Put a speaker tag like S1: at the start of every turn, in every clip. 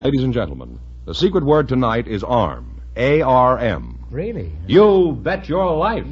S1: Ladies and gentlemen, the secret word tonight is ARM. A-R-M.
S2: Really?
S1: You bet your life.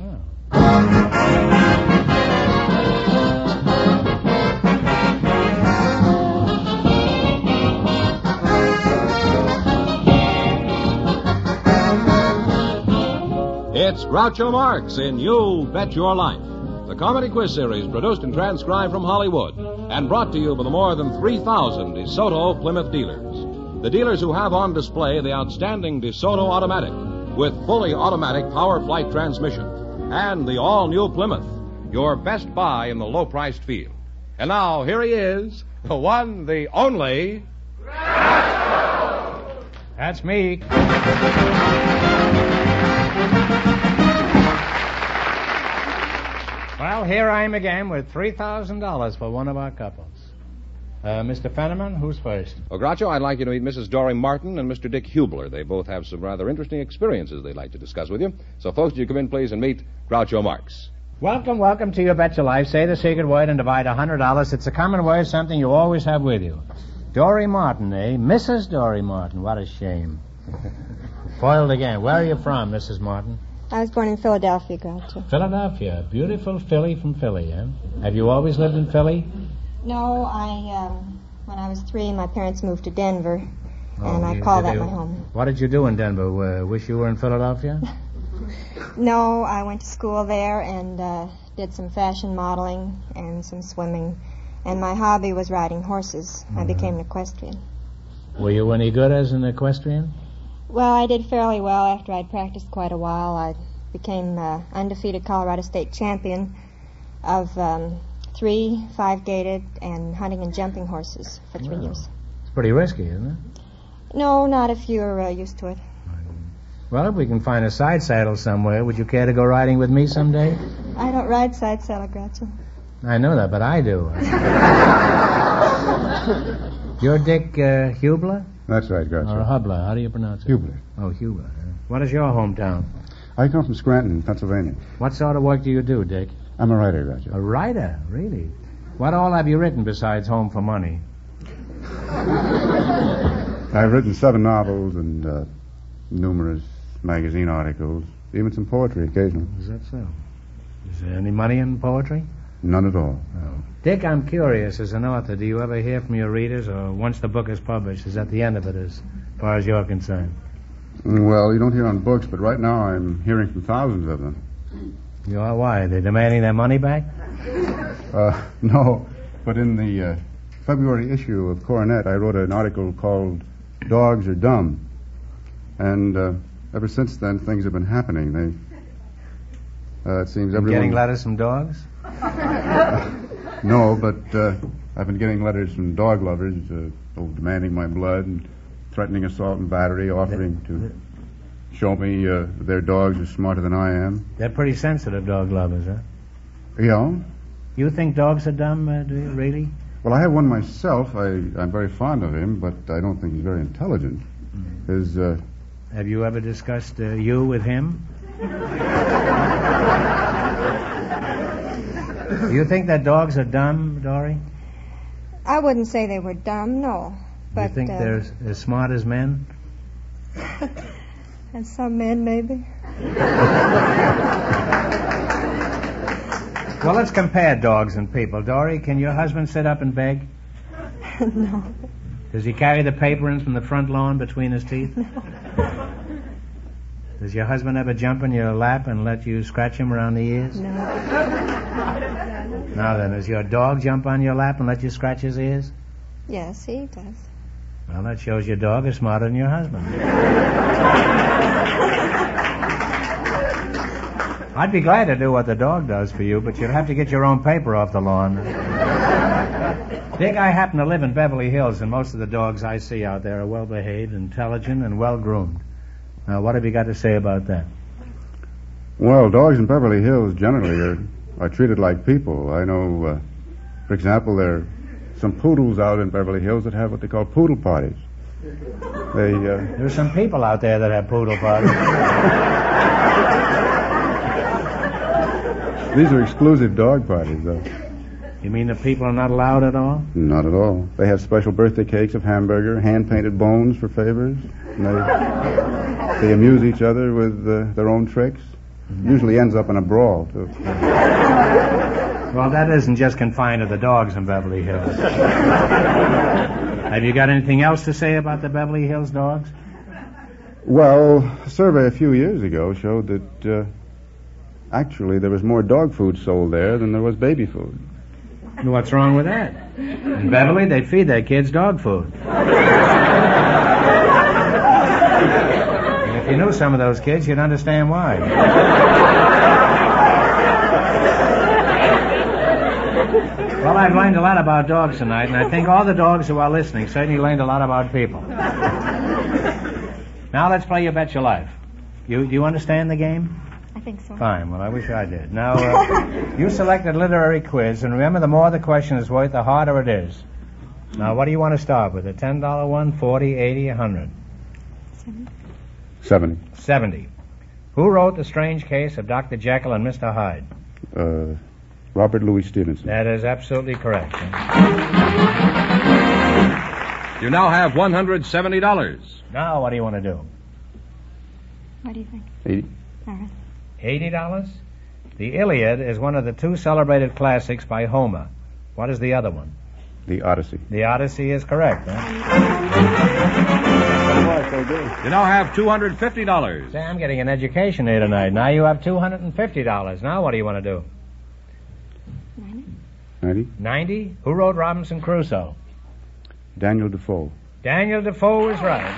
S1: It's Groucho Marx in You Bet Your Life, the comedy quiz series produced and transcribed from Hollywood and brought to you by the more than 3,000 DeSoto Plymouth dealers. The dealers who have on display the outstanding DeSoto Automatic with fully automatic power flight transmission and the all-new Plymouth, your best buy in the low-priced field. And now, here he is, the one, the only...
S2: Groucho! That's me. Well, here I am again with $3,000 for one of our couples. Mr. Fenneman, who's first?
S1: Well, Groucho, I'd like you to meet Mrs. Dory Martin and Mr. Dick Hubler. They both have some rather interesting experiences they'd like to discuss with you. So, folks, you come in, please, and meet Groucho Marx.
S2: Welcome to You Bet Your Life. Say the secret word and divide $100. It's a common word, something you always have with you. Dory Martin, eh? Mrs. Dory Martin. What a shame. Foiled again. Where are you from, Mrs. Martin?
S3: I was born in Philadelphia, Groucho.
S2: Philadelphia. Beautiful Philly from Philly, eh? Have you always lived in Philly?
S3: No, when I was 3, my parents moved to Denver, and I call that my home.
S2: What did you do in Denver? Wish you were in Philadelphia?
S3: No, I went to school there and did some fashion modeling and some swimming, and my hobby was riding horses. I became an equestrian.
S2: Were you any good as an equestrian?
S3: Well, I did fairly well after I'd practiced quite a while. I became undefeated Colorado State champion of 3 5-gaited and hunting and jumping horses for 3 years.
S2: It's pretty risky, isn't it?
S3: No, not if you're used to it.
S2: Well, if we can find a side saddle somewhere, would you care to go riding with me someday?
S3: I don't ride side saddle, Groucho.
S2: I know that, but I do. You're Dick Hubler?
S4: That's right, Groucho.
S2: Or Hubler, how do you pronounce it?
S4: Hubler.
S2: Oh, Hubler. What is your hometown?
S4: I come from Scranton, Pennsylvania.
S2: What sort of work do you do, Dick?
S4: I'm a writer, Groucho.
S2: A writer? Really? What all have you written besides Home for Money?
S4: I've written 7 novels and numerous magazine articles, even some poetry occasionally.
S2: Is that so? Is there any money in poetry?
S4: None at all.
S2: No. Dick, I'm curious, as an author, do you ever hear from your readers, or once the book is published, is that the end of it as far as you're concerned?
S4: Well, you don't hear on books, but right now I'm hearing from thousands of them.
S2: You are? Why? They're demanding their money back?
S4: No, but in the February issue of Coronet, I wrote an article called Dogs Are Dumb. And ever since then, things have been happening. It seems everyone...
S2: Getting letters from dogs?
S4: No, but I've been getting letters from dog lovers demanding my blood and threatening assault and battery, offering to show me their dogs are smarter than I am.
S2: They're pretty sensitive, dog lovers, huh?
S4: Yeah.
S2: You think dogs are dumb, do you, really?
S4: Well, I have one myself. I'm very fond of him, but I don't think he's very intelligent.
S2: Have you ever discussed you with him? Do you think that dogs are dumb, Dory?
S3: I wouldn't say they were dumb, no. But
S2: you think they're as smart as men?
S3: And some men, maybe.
S2: Well, let's compare dogs and people. Dory, can your husband sit up and beg?
S3: No.
S2: Does he carry the paper in from the front lawn between his teeth?
S3: No.
S2: Does your husband ever jump in your lap and let you scratch him around the ears?
S3: No.
S2: Now then, does your dog jump on your lap and let you scratch his ears?
S3: Yes, he does.
S2: Well, that shows your dog is smarter than your husband. I'd be glad to do what the dog does for you, but you'd have to get your own paper off the lawn. Dick, I happen to live in Beverly Hills, and most of the dogs I see out there are well-behaved, intelligent, and well-groomed. Now, what have you got to say about that?
S4: Well, dogs in Beverly Hills generally are treated like people. I know, for example, there are some poodles out in Beverly Hills that have what they call poodle parties.
S2: There's some people out there that have poodle parties.
S4: These are exclusive dog parties, though.
S2: You mean the people are not allowed at all?
S4: Not at all. They have special birthday cakes of hamburger, hand-painted bones for favors. And they amuse each other with their own tricks. Usually ends up in a brawl, too.
S2: Well, that isn't just confined to the dogs in Beverly Hills. Have you got anything else to say about the Beverly Hills dogs?
S4: Well, a survey a few years ago showed that actually there was more dog food sold there than there was baby food.
S2: What's wrong with that? In Beverly, they feed their kids dog food. And if you knew some of those kids, you'd understand why. Well, I've learned a lot about dogs tonight, and I think all the dogs who are listening certainly learned a lot about people. Now let's play You Bet Your Life. You understand the game?
S3: I think so.
S2: Fine. Well, I wish I did. Now, you selected literary quiz, and remember, the more the question is worth, the harder it is. Now, what do you want to start with? A $10 one, 40, 80, 100?
S4: 70.
S2: 70. Who wrote The Strange Case of Dr. Jekyll and Mr. Hyde?
S4: Robert Louis Stevenson.
S2: That is absolutely correct.
S1: You now have $170.
S2: Now, what do you want to do?
S3: What do you think?
S4: 80.
S3: All right.
S2: $80? The Iliad is one of the two celebrated classics by Homer. What is the other one?
S4: The Odyssey.
S2: The Odyssey is correct. Huh?
S1: You now have $250.
S2: Say, I'm getting an education here tonight. Now you have $250. Now what do you want to do?
S4: 90.
S2: 90? Who wrote Robinson Crusoe?
S4: Daniel Defoe.
S2: Daniel Defoe is right.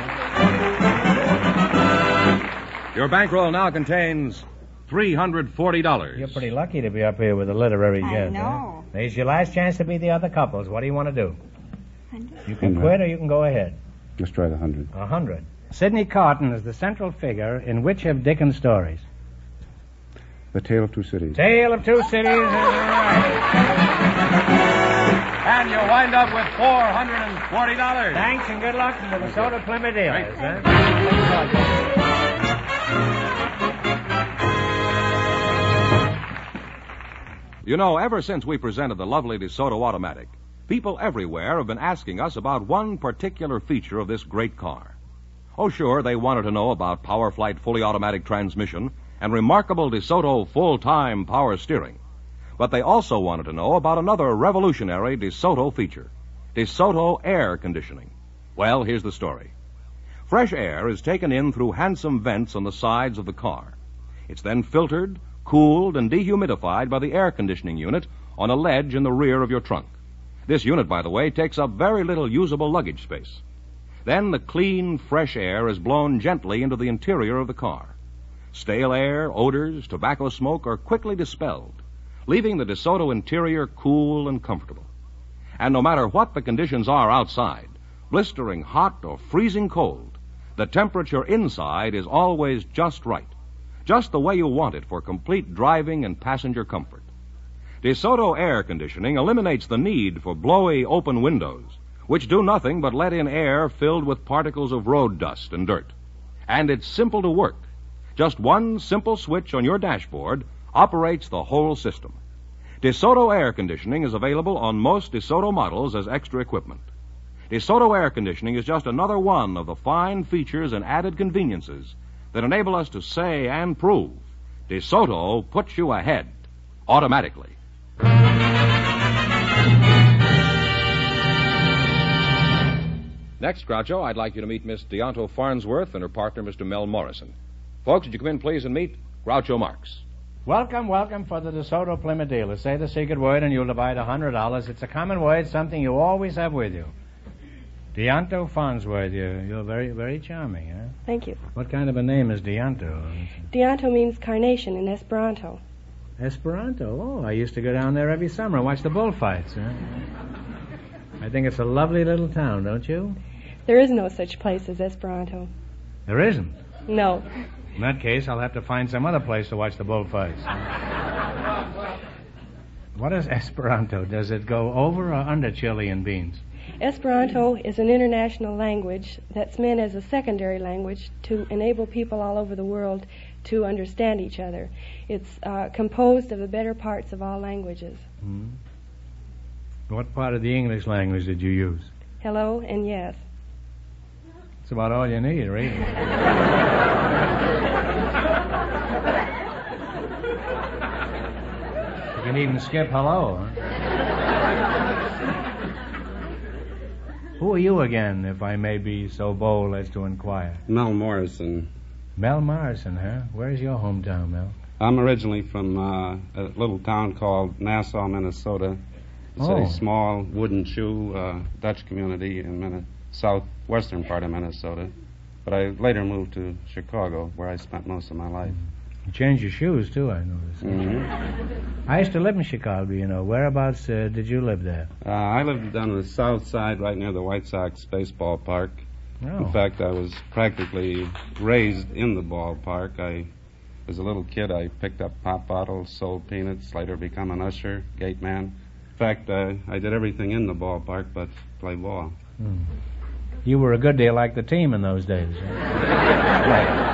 S1: Your bankroll now contains $340.
S2: You're pretty lucky to be up here with a literary
S3: I
S2: guest.
S3: know.
S2: Huh? There's your last chance to be the other couples. What do you want to do?
S3: 100.
S2: You can quit or you can go ahead.
S4: Let's try the 100.
S2: 100. Sidney Carton is the central figure in which of Dickens' stories?
S4: The Tale of Two Cities.
S2: Tale of Two Cities is right.
S1: And you wind up with $440.
S2: Thanks and good luck to the DeSoto Plymouth dealers. Huh?
S1: You know, ever since we presented the lovely DeSoto Automatic, people everywhere have been asking us about one particular feature of this great car. Oh, sure, they wanted to know about PowerFlight fully automatic transmission and remarkable DeSoto full-time power steering. But they also wanted to know about another revolutionary DeSoto feature, DeSoto air conditioning. Well, here's the story. Fresh air is taken in through handsome vents on the sides of the car. It's then filtered, cooled, and dehumidified by the air conditioning unit on a ledge in the rear of your trunk. This unit, by the way, takes up very little usable luggage space. Then the clean, fresh air is blown gently into the interior of the car. Stale air, odors, tobacco smoke are quickly dispelled, leaving the DeSoto interior cool and comfortable. And no matter what the conditions are outside, blistering hot or freezing cold, the temperature inside is always just right, just the way you want it for complete driving and passenger comfort. DeSoto air conditioning eliminates the need for blowy open windows, which do nothing but let in air filled with particles of road dust and dirt. And it's simple to work. Just one simple switch on your dashboard operates the whole system. DeSoto air conditioning is available on most DeSoto models as extra equipment. DeSoto air conditioning is just another one of the fine features and added conveniences that enable us to say and prove DeSoto puts you ahead automatically. Next, Groucho, I'd like you to meet Miss Deonto Farnsworth and her partner, Mr. Mel Morrison. Folks, would you come in, please, and meet Groucho Marx.
S2: Welcome, welcome for the DeSoto Plymouth dealers. Say the secret word and you'll divide $100. It's a common word, something you always have with you. Deonto Farnsworth, you're very, very charming, huh?
S5: Thank you.
S2: What kind of a name is Deonto?
S5: Deonto means carnation in Esperanto.
S2: Esperanto? Oh, I used to go down there every summer and watch the bullfights, huh? I think it's a lovely little town, don't you?
S5: There is no such place as Esperanto.
S2: There isn't?
S5: No.
S2: In that case, I'll have to find some other place to watch the bullfights. What is Esperanto? Does it go over or under chili and beans?
S5: Esperanto is an international language that's meant as a secondary language to enable people all over the world to understand each other. It's composed of the better parts of all languages.
S2: What part of the English language did you use?
S5: Hello and yes.
S2: That's about all you need, really. You can even skip hello, huh? Who are you again, if I may be so bold as to inquire?
S6: Mel Morrison.
S2: Mel Morrison, huh? Where's your hometown, Mel?
S6: I'm originally from a little town called Nassau, Minnesota. It's
S2: Oh.
S6: a small wooden shoe Dutch community in southwestern part of Minnesota. But I later moved to Chicago, where I spent most of my life.
S2: You changed your shoes, too, I noticed.
S6: Mm-hmm.
S2: I used to live in Chicago, you know. Whereabouts did you live there?
S6: I lived on the south side, right near the White Sox baseball park.
S2: Oh.
S6: In fact, I was practically raised in the ballpark. As a little kid, I picked up pop bottles, sold peanuts, later become an usher, gate man. In fact, I did everything in the ballpark but play ball.
S2: You were a good deal like the team in those days. Huh?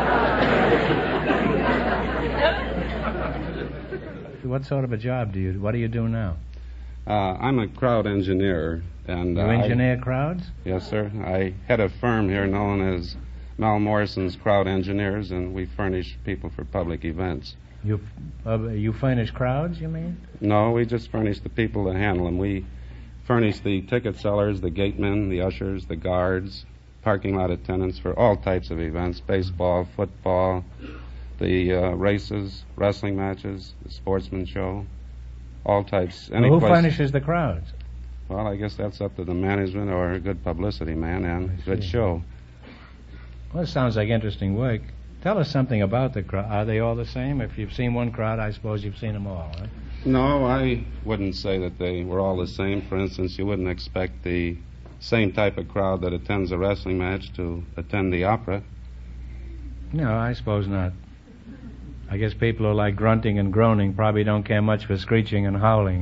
S2: What sort of a job what do you do now?
S6: I'm a crowd engineer. And
S2: You engineer crowds?
S6: Yes, sir. I head a firm here known as Mel Morrison's Crowd Engineers, and we furnish people for public events.
S2: You furnish crowds, you mean?
S6: No, we just furnish the people that handle them. We furnish the ticket sellers, the gatemen, the ushers, the guards, parking lot attendants for all types of events, baseball, football, the races, wrestling matches, the sportsman show, all types.
S2: Well, who furnishes the crowds?
S6: Well, I guess that's up to the management or a good publicity man and good show.
S2: Well, it sounds like interesting work. Tell us something about the crowd. Are they all the same? If you've seen one crowd, I suppose you've seen them all, huh?
S6: No, I wouldn't say that they were all the same. For instance, you wouldn't expect the same type of crowd that attends a wrestling match to attend the opera.
S2: No, I suppose not. I guess people who like grunting and groaning probably don't care much for screeching and howling.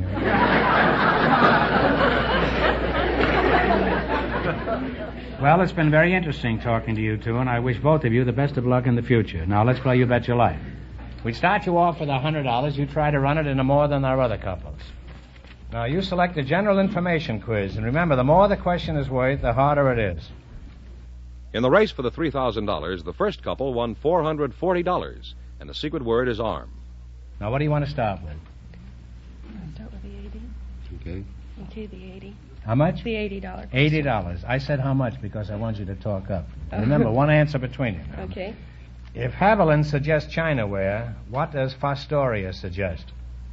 S2: Well, it's been very interesting talking to you two, and I wish both of you the best of luck in the future. Now, let's play You Bet Your Life. We start you off with $100. You try to run it into more than our other couples. Now, you select a general information quiz, and remember, the more the question is worth, the harder it is.
S1: In the race for the $3,000, the first couple won $440, and the secret word is arm.
S2: Now, what do you want to start with?
S5: Start with the 80.
S6: Okay.
S5: Okay, the 80.
S2: How much?
S5: The $80.
S2: $80. I said how much because I want you to talk up. Remember, one answer between you.
S5: Okay.
S2: If Haviland suggests Chinaware, what does Fostoria suggest?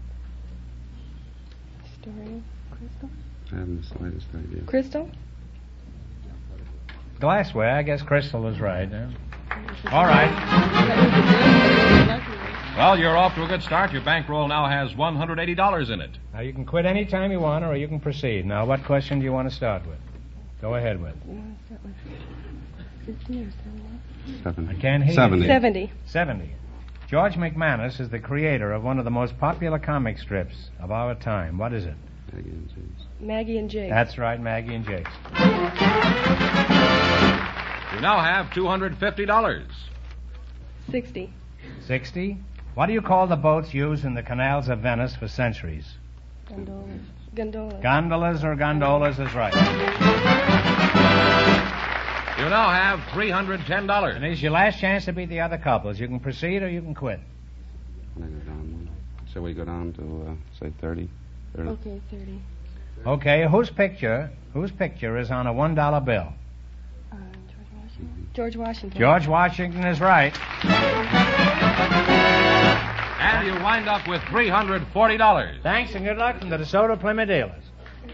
S5: Story. Crystal.
S6: I haven't the slightest idea.
S5: Crystal?
S2: Glassware. I guess Crystal is right. Huh? All right.
S1: Well, you're off to a good start. Your bankroll now has $180 in it.
S2: Now, you can quit any time you want, or you can proceed. Now, what question do you want to start with? Go ahead with.
S5: You want to start with 50 or 70?
S6: 70.
S2: I can't hear
S6: 70.
S2: you.
S5: 70.
S2: 70. George McManus is the creator of one of the most popular comic strips of our time. What is it?
S5: Maggie and Jake.
S2: That's right, Maggie and Jake.
S1: You now have $250.
S5: 60.
S2: 60. What do you call the boats used in the canals of Venice for centuries?
S5: Gondolas. Gondolas.
S2: Gondolas or gondolas is right.
S1: You now have $310.
S2: And this is your last chance to beat the other couples. You can proceed or you can quit.
S6: Can I go down one? Shall we go down to, say, 30? 30?
S5: Okay, 30.
S2: Okay, whose picture is on a $1 bill?
S5: George Washington.
S2: George Washington is right.
S1: And you wind up with $340.
S2: Thanks and good luck from the DeSoto Plymouth dealers.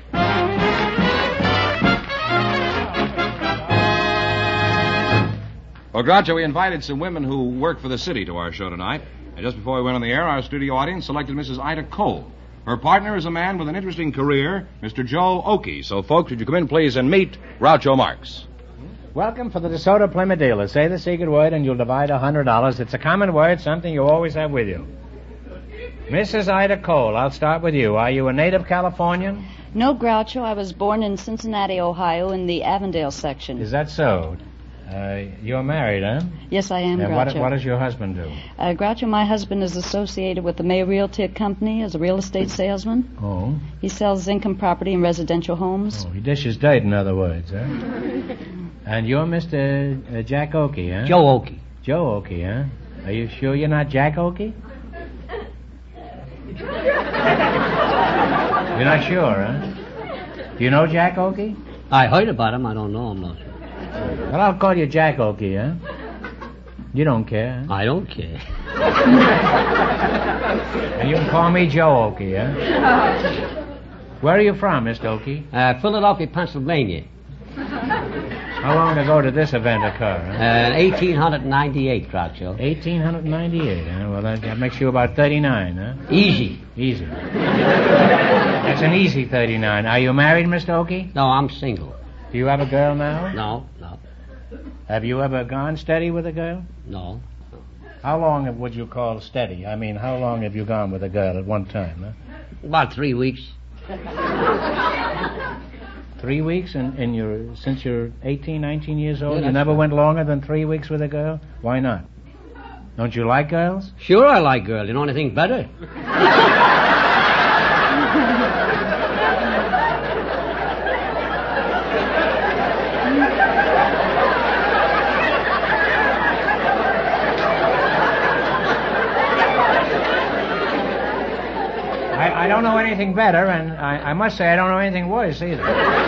S1: Well, Groucho, we invited some women who work for the city to our show tonight. And just before we went on the air, our studio audience selected Mrs. Ida Cole. Her partner is a man with an interesting career, Mr. Joe Oakey. So, folks, would you come in, please, and meet Groucho Marx.
S2: Welcome for the DeSoto Plymouth dealers. Say the secret word and you'll divide $100. It's a common word, something you always have with you. Mrs. Ida Cole, I'll start with you. Are you a native Californian?
S7: No, Groucho. I was born in Cincinnati, Ohio, in the Avondale section.
S2: Is that so? You're married, huh?
S7: Yes, I am,
S2: And
S7: Groucho.
S2: what does your husband do?
S7: Groucho, my husband is associated with the May Realty Company as a real estate salesman.
S2: Oh.
S7: He sells income property and residential homes.
S2: Oh, he dishes dirt, in other words, huh? And you're Mr. Jack Oakey, huh?
S8: Joe Oakey.
S2: Joe Oakey, huh? Are you sure you're not Jack Oakey? You're not sure, huh? Do you know Jack Oakey?
S8: I heard about him. I don't know him, no, sir.
S2: Well, I'll call you Jack Oakey, huh? You don't care, huh?
S8: I don't care.
S2: And you can call me Joe Oakey, huh? Where are you from, Mr. Oakey?
S8: Philadelphia, Pennsylvania.
S2: How long ago did this event occur? Huh?
S8: 1898, Groucho.
S2: 1898, huh? Well, that makes you about 39, huh?
S8: Easy.
S2: Easy. That's an easy 39. Are you married, Mr. Oakey?
S8: No, I'm single.
S2: Do you have a girl now?
S8: No.
S2: Have you ever gone steady with a girl?
S8: No.
S2: How long would you call steady? I mean, how long have you gone with a girl at one time, huh?
S8: About 3 weeks.
S2: 3 weeks since you're 18, 19 years old?
S8: Yeah,
S2: You never
S8: right.
S2: went longer than 3 weeks with a girl? Why not? Don't you like girls?
S8: Sure I like girls. You know anything better?
S2: I don't know anything better, and I must say I don't know anything worse either.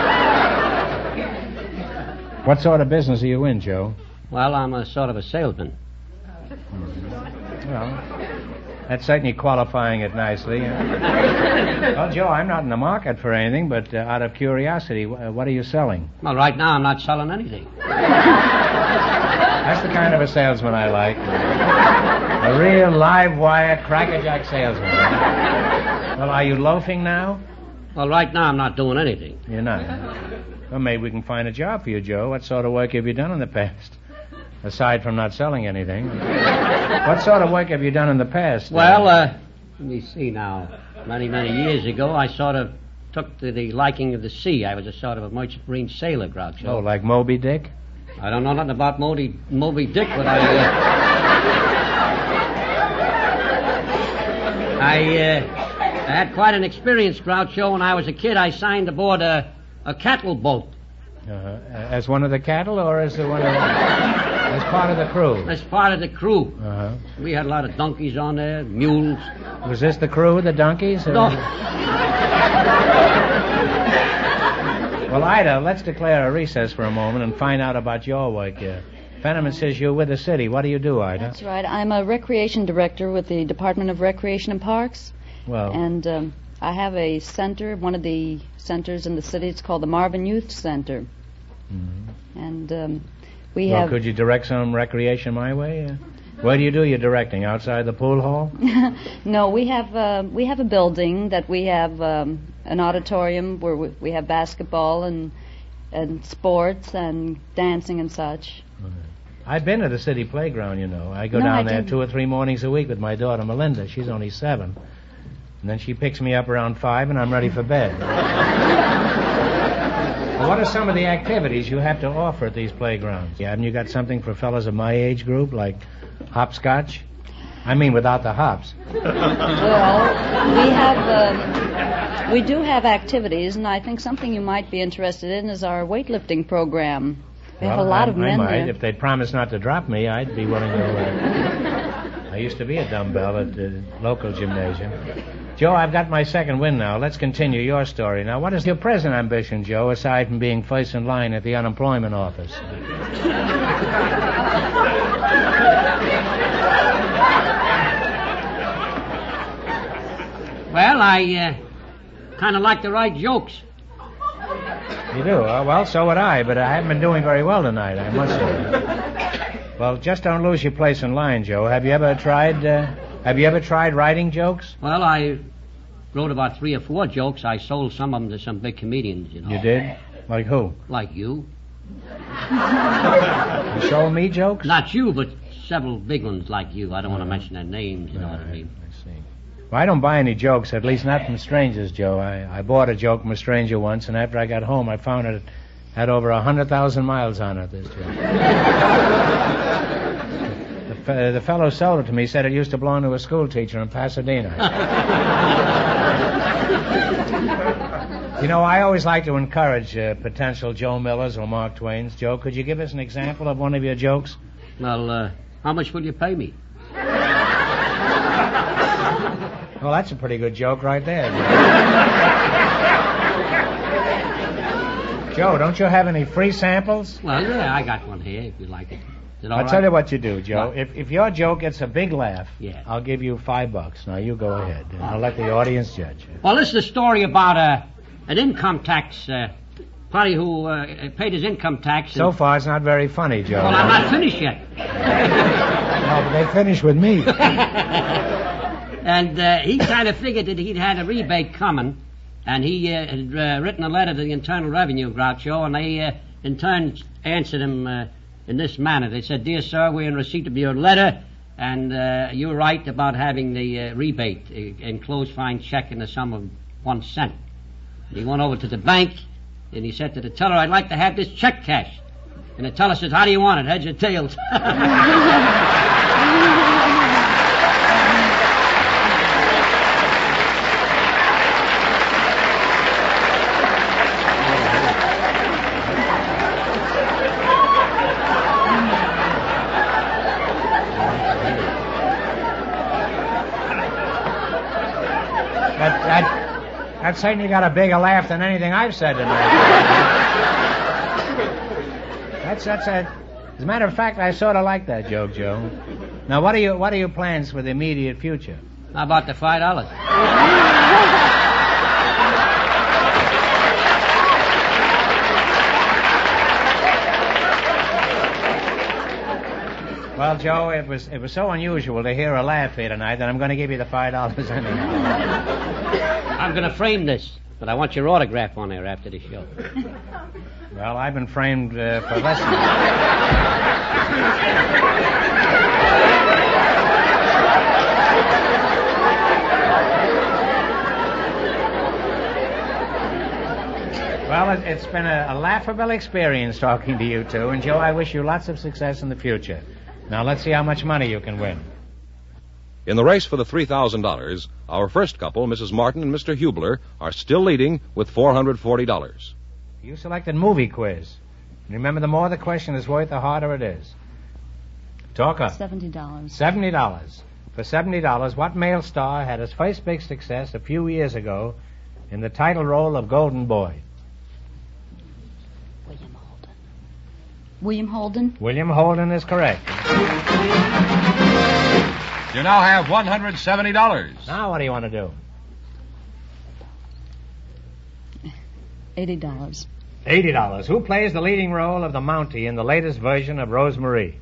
S2: What sort of business are you in, Joe?
S8: Well, I'm a sort of a salesman.
S2: Well, that's certainly qualifying it nicely. Well, Joe, I'm not in the market for anything, but out of curiosity, what are you selling?
S8: Well, right now I'm not selling anything.
S2: That's the kind of a salesman I like. A real live wire crackerjack salesman. Well, are you loafing now?
S8: Well, right now I'm not doing anything.
S2: You're not. Well, maybe we can find a job for you, Joe. What sort of work have you done in the past? Aside from not selling anything. What sort of work have you done in the past?
S8: Well, let me see now. Many years ago, I sort of took to the liking of the sea. I was a sort of a merchant marine sailor, Groucho.
S2: Oh, like Moby Dick?
S8: I don't know nothing about Moby Dick, but I had quite an experience, Groucho. When I was a kid, I signed aboard a cattle boat.
S2: As one of the cattle, or as as part of the crew?
S8: As part of the crew.
S2: Uh-huh.
S8: We had a lot of donkeys on there, mules.
S2: Was this the crew, the donkeys?
S8: No.
S2: Well, Ida, let's declare a recess for a moment and find out about your work. Fenneman says you're with the city. What do you do, Ida?
S7: That's right. I'm a recreation director with the Department of Recreation and Parks.
S2: Well,
S7: And I have a center, one of the centers in the city. It's called the Marvin Youth Center.
S2: Mm-hmm.
S7: And we
S2: well,
S7: have...
S2: could you direct some recreation my way? Where do you do your directing? Outside the pool hall?
S7: No, we have a building that we have an auditorium where we have basketball and sports and dancing and such.
S2: I've been to the city playground, you know. I go
S7: No,
S2: down
S7: I
S2: there
S7: didn't.
S2: 2 or 3 mornings a week with my daughter Melinda. She's only 7. And then she picks me up around 5 and I'm ready for bed. Well, what are some of the activities you have to offer at these playgrounds? Haven't you got something for fellas of my age group, like hopscotch? I mean without the hops.
S7: Well, we do have activities, and I think something you might be interested in is our weightlifting program. We have a lot of men
S2: I might.
S7: there.
S2: If they'd promise not to drop me, I'd be willing to... I used to be a dumbbell at the local gymnasium. Joe, I've got my second win now. Let's continue your story. Now, what is your present ambition, Joe, aside from being first in line at the unemployment office?
S8: Well, I kind of like to write jokes.
S2: You do? Well, so would I, but I haven't been doing very well tonight, I must say. Well, just don't lose your place in line, Joe. Have you ever tried writing jokes?
S8: Well, I wrote about 3 or 4 jokes. I sold some of them to some big comedians, you know.
S2: You did? Like who?
S8: Like you.
S2: You sold me jokes?
S8: Not you, but several big ones like you. I don't want to mention their names, you know what I mean.
S2: I see. Well, I don't buy any jokes, at least not from strangers, Joe. I bought a joke from a stranger once, and after I got home, I found it Had over 100,000 miles on it, this joke. The fellow sold it to me, said it used to belong to a school teacher in Pasadena. You know, I always like to encourage potential Joe Millers or Mark Twains. Joe, could you give us an example of one of your jokes?
S8: Well, how much will you pay me?
S2: Well, that's a pretty good joke right there. Joe, don't you have any free samples?
S8: Well, yeah, I got one here if you like it. Is it all
S2: I'll
S8: right?
S2: tell you what you do, Joe.
S8: What?
S2: If your joke gets a big laugh,
S8: Yeah.
S2: I'll give you $5. Now, you go ahead. And I'll let the audience judge.
S8: Well, this is a story about an income tax party who paid his income tax.
S2: So far, it's not very funny, Joe.
S8: Well, I'm not finished yet.
S2: No, but they finished with me.
S8: And he kind of figured that he'd had a rebate coming, and he had written a letter to the Internal Revenue, Groucho, and they, in turn, answered him in this manner. They said, "Dear sir, we're in receipt of your letter, and you're right about having the rebate, enclosed fine check in the sum of 1 cent." And he went over to the bank, and he said to the teller, "I'd like to have this check cashed." And the teller says, "How do you want it, heads or tails?"
S2: That certainly got a bigger laugh than anything I've said tonight. As a matter of fact, I sort of like that joke, Joe. Now, what are your plans for the immediate future?
S8: How about the $5?
S2: Well, Joe, it was so unusual to hear a laugh here tonight that I'm going to give you the $5 anyhow.
S8: I'm going to frame this, but I want your autograph on there after the show.
S2: Well, I've been framed for less than that. Well, it's been a laughable experience talking to you two, and Joe, I wish you lots of success in the future. Now, let's see how much money you can win.
S1: In the race for the $3,000, our first couple, Mrs. Martin and Mr. Hubler, are still leading with $440.
S2: You selected movie quiz. Remember, the more the question is worth, the harder it is. Talk up.
S7: $70.
S2: $70. For $70, what male star had his first big success a few years ago in the title role of Golden Boy?
S7: William Holden.
S2: William Holden is correct.
S1: You now have $170.
S2: Now what do you want to do?
S7: $80.
S2: $80. Who plays the leading role of the Mountie in the latest version of Rosemarie?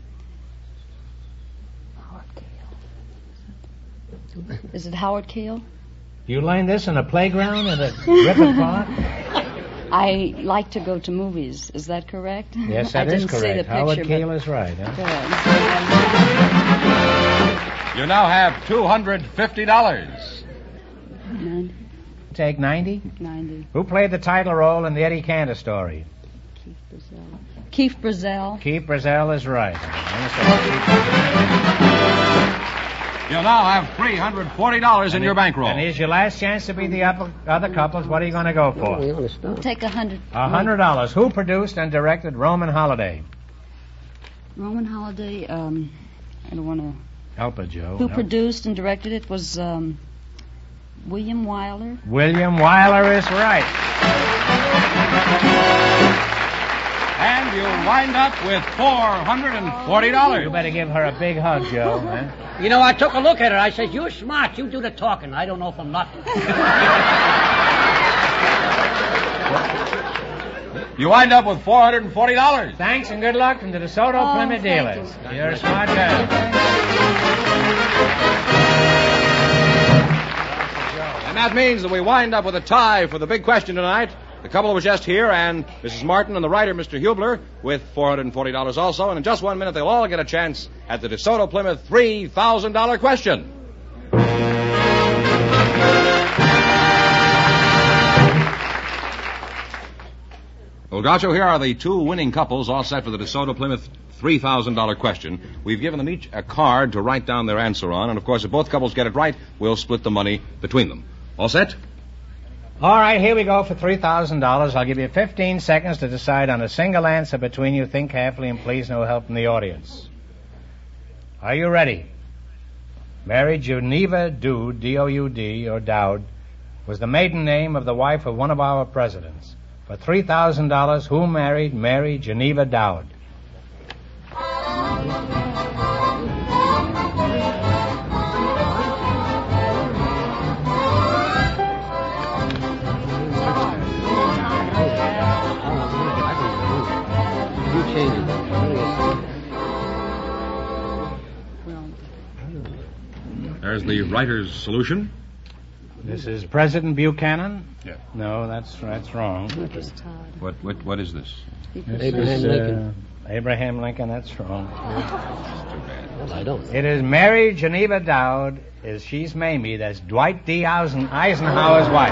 S7: Howard Keel. Is it Howard Keel?
S2: You learned this in a playground at a Griffith Park?
S7: I like to go to movies. Is that correct?
S2: Yes, that is correct.
S7: See the
S2: Howard
S7: picture,
S2: Keel is right. Huh?
S1: You now have $250.
S7: 90.
S2: Take 90?
S7: 90.
S2: Who played the title role in the Eddie Cantor story?
S7: Keith Brazell.
S2: Keith Brazell is right.
S1: You now have $340 in your bankroll.
S2: And here's your last chance to be the other couples. What are you going to go for?
S7: We'll take $100.
S2: $100. Who produced and directed Roman Holiday?
S7: Roman Holiday, I don't want to...
S2: Help it, Joe.
S7: Who
S2: No.
S7: produced and directed it was William Wyler.
S2: William Wyler is right.
S1: And you wind up with $440.
S2: You better give her a big hug, Joe. Huh?
S8: You know, I took a look at her. I said, "You're smart. You do the talking. I don't know if I'm not."
S1: You wind up with $440.
S2: Thanks and good luck from the DeSoto Plymouth
S7: thank
S2: dealers.
S7: you.
S2: You're a smart girl.
S1: And that means that we wind up with a tie for the big question tonight. The couple was just here, and Mrs. Martin and the writer, Mr. Hubler, with $440 also. And in just 1 minute, they'll all get a chance at the DeSoto Plymouth $3,000 question. Well, Groucho, here are the two winning couples all set for the DeSoto Plymouth $3,000 question. We've given them each a card to write down their answer on, and of course, if both couples get it right, we'll split the money between them. All set?
S2: All right, here we go for $3,000. I'll give you 15 seconds to decide on a single answer between you. Think carefully, and please no help from the audience. Are you ready? Mary Geneva Doud, D-O-U-D, or Dowd, was the maiden name of the wife of one of our presidents. For $3,000, who married Mary Geneva Dowd?
S1: There's the writer's solution.
S2: This is President Buchanan?
S1: Yeah.
S2: No, that's wrong.
S1: What is this?
S8: Abraham Lincoln.
S2: Abraham Lincoln, that's wrong.
S8: Well, I don't know.
S2: It is Mary Geneva Dowd. She's Mamie. That's Dwight D. Eisenhower's wife.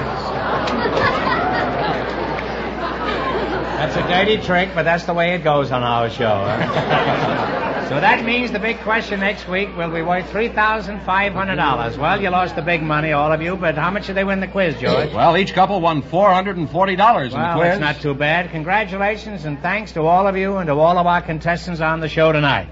S2: That's a dirty trick, but that's the way it goes on our show. Huh? So that means the big question next week will be worth $3,500. Well, you lost the big money, all of you, but how much did they win the quiz, George?
S1: Well, each couple won $440 in the quiz.
S2: Well, that's not too bad. Congratulations and thanks to all of you and to all of our contestants on the show tonight.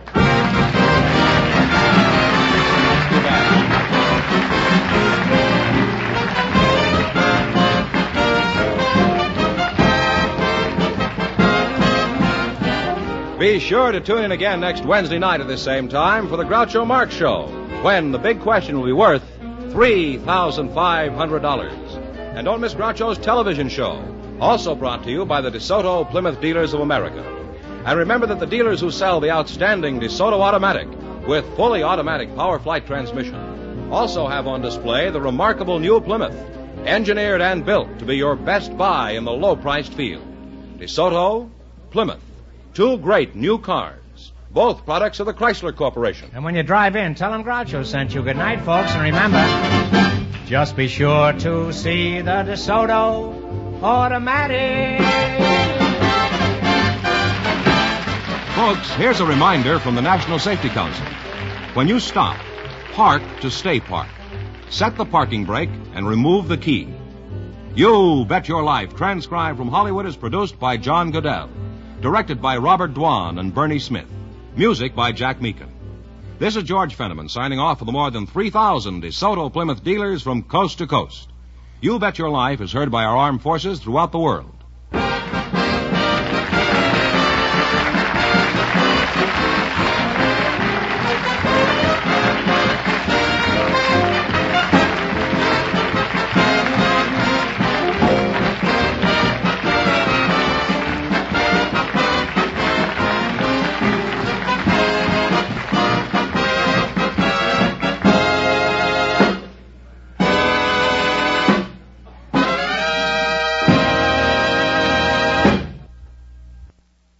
S1: Be sure to tune in again next Wednesday night at this same time for the Groucho Marx Show, when the big question will be worth $3,500. And don't miss Groucho's television show, also brought to you by the DeSoto Plymouth Dealers of America. And remember that the dealers who sell the outstanding DeSoto Automatic with fully automatic power flight transmission also have on display the remarkable new Plymouth, engineered and built to be your best buy in the low-priced field. DeSoto, Plymouth. Two great new cars, both products of the Chrysler Corporation.
S2: And when you drive in, tell them Groucho sent you. Good night, folks, and remember, just be sure to see the DeSoto Automatic.
S1: Folks, here's a reminder from the National Safety Council. When you stop, park to stay parked. Set the parking brake and remove the key. You Bet Your Life, transcribed from Hollywood, is produced by John Goodell. Directed by Robert Dwan and Bernie Smith. Music by Jack Meakin. This is George Fenneman signing off for the more than 3,000 DeSoto Plymouth dealers from coast to coast. You Bet Your Life is heard by our armed forces throughout the world.